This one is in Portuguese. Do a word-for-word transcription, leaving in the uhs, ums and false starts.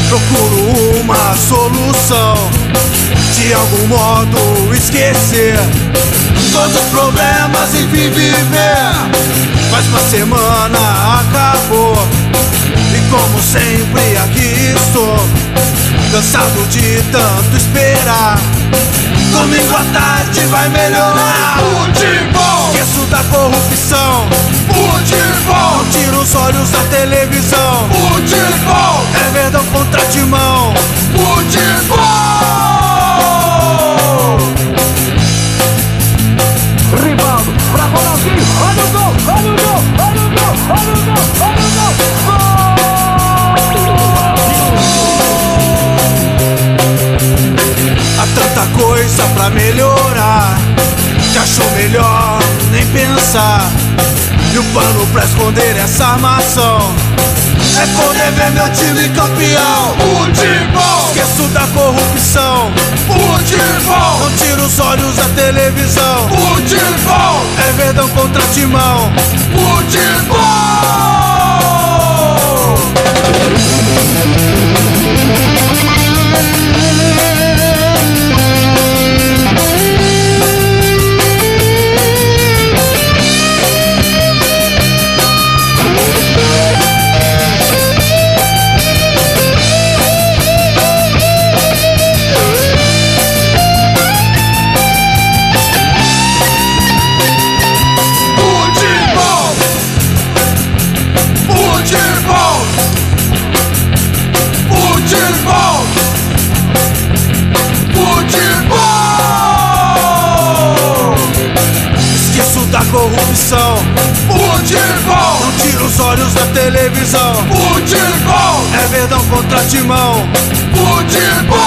Procuro uma solução, de algum modo esquecer todos os problemas e vim viver. Mas uma semana acabou e como sempre aqui estou, cansado de tanto esperar. Domingo à tarde vai melhorar. Futebol, esqueço da corrupção. Futebol, não tiro os olhos da televisão. Futebol, é verdão contra timão. Futebol. Rivaldo, pra Ronaldinho, olha o gol, olha o gol, olha o gol, olha o gol, olha o gol, gol! Há tanta coisa pra melhorar, que achou melhor nem pensar. E o plano pra esconder essa armação é poder ver meu time campeão. Futebol, esqueço da corrupção. Futebol, não tiro os olhos da televisão. Futebol, é verdão contra timão. Futebol. Da corrupção. Futebol, não tira os olhos da televisão. Futebol, é verdão contra timão. Futebol.